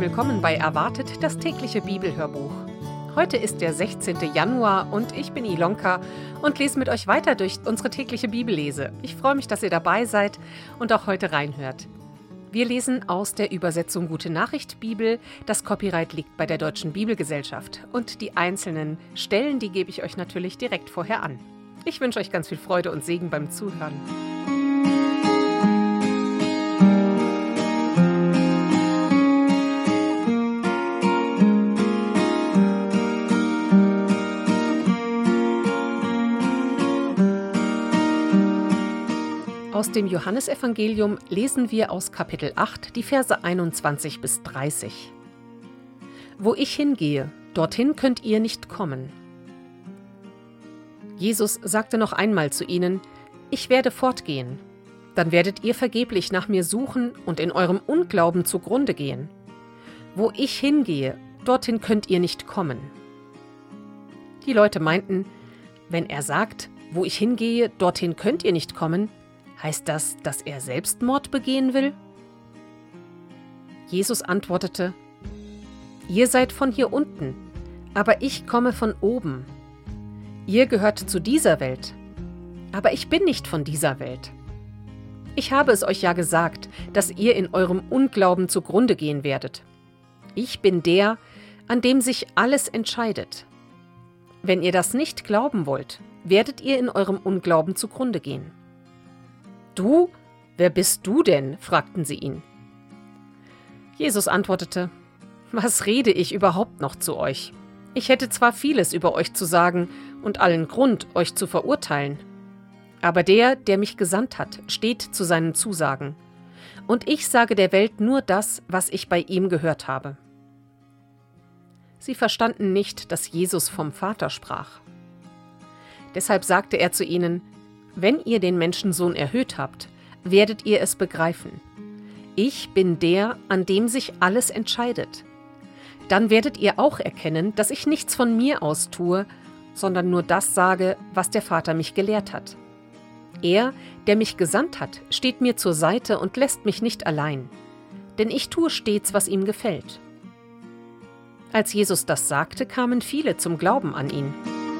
willkommen bei Erwartet, das tägliche Bibelhörbuch. Heute ist der 16. Januar und ich bin Ilonka und lese mit euch weiter durch unsere tägliche Bibellese. Ich freue mich, dass ihr dabei seid und auch heute reinhört. Wir lesen aus der Übersetzung Gute Nachricht Bibel. Das Copyright liegt bei der Deutschen Bibelgesellschaft und die einzelnen Stellen, die gebe ich euch natürlich direkt vorher an. Ich wünsche euch ganz viel Freude und Segen beim Zuhören. Aus dem Johannesevangelium lesen wir aus Kapitel 8 die Verse 21 bis 30. Wo ich hingehe, dorthin könnt ihr nicht kommen. Jesus sagte noch einmal zu ihnen: Ich werde fortgehen. Dann werdet ihr vergeblich nach mir suchen und in eurem Unglauben zugrunde gehen. Wo ich hingehe, dorthin könnt ihr nicht kommen. Die Leute meinten, wenn er sagt, wo ich hingehe, dorthin könnt ihr nicht kommen, heißt das, dass er Selbstmord begehen will? Jesus antwortete: Ihr seid von hier unten, aber ich komme von oben. Ihr gehört zu dieser Welt, aber ich bin nicht von dieser Welt. Ich habe es euch ja gesagt, dass ihr in eurem Unglauben zugrunde gehen werdet. Ich bin der, an dem sich alles entscheidet. Wenn ihr das nicht glauben wollt, werdet ihr in eurem Unglauben zugrunde gehen. Du? Wer bist du denn? Fragten sie ihn. Jesus antwortete: Was rede ich überhaupt noch zu euch? Ich hätte zwar vieles über euch zu sagen und allen Grund, euch zu verurteilen. Aber der mich gesandt hat, steht zu seinen Zusagen. Und ich sage der Welt nur das, was ich bei ihm gehört habe. Sie verstanden nicht, dass Jesus vom Vater sprach. Deshalb sagte er zu ihnen: Wenn ihr den Menschensohn erhöht habt, werdet ihr es begreifen. Ich bin der, an dem sich alles entscheidet. Dann werdet ihr auch erkennen, dass ich nichts von mir aus tue, sondern nur das sage, was der Vater mich gelehrt hat. Er, der mich gesandt hat, steht mir zur Seite und lässt mich nicht allein, denn ich tue stets, was ihm gefällt. Als Jesus das sagte, kamen viele zum Glauben an ihn.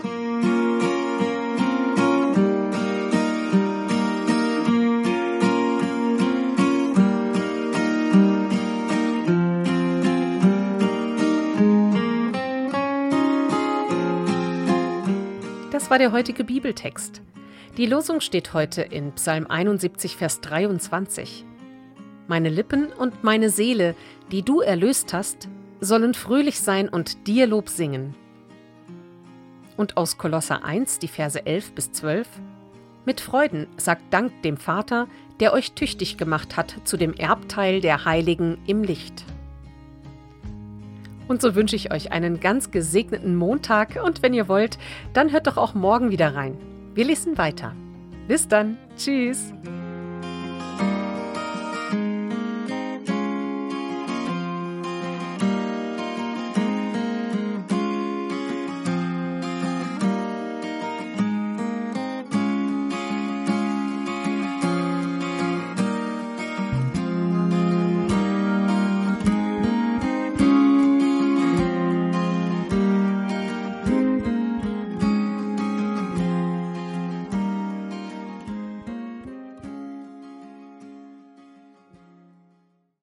Das war der heutige Bibeltext. Die Losung steht heute in Psalm 71, Vers 23. Meine Lippen und meine Seele, die du erlöst hast, sollen fröhlich sein und dir Lob singen. Und aus Kolosser 1, die Verse 11 bis 12. Mit Freuden sagt Dank dem Vater, der euch tüchtig gemacht hat zu dem Erbteil der Heiligen im Licht. Und so wünsche ich euch einen ganz gesegneten Montag und wenn ihr wollt, dann hört doch auch morgen wieder rein. Wir lesen weiter. Bis dann. Tschüss.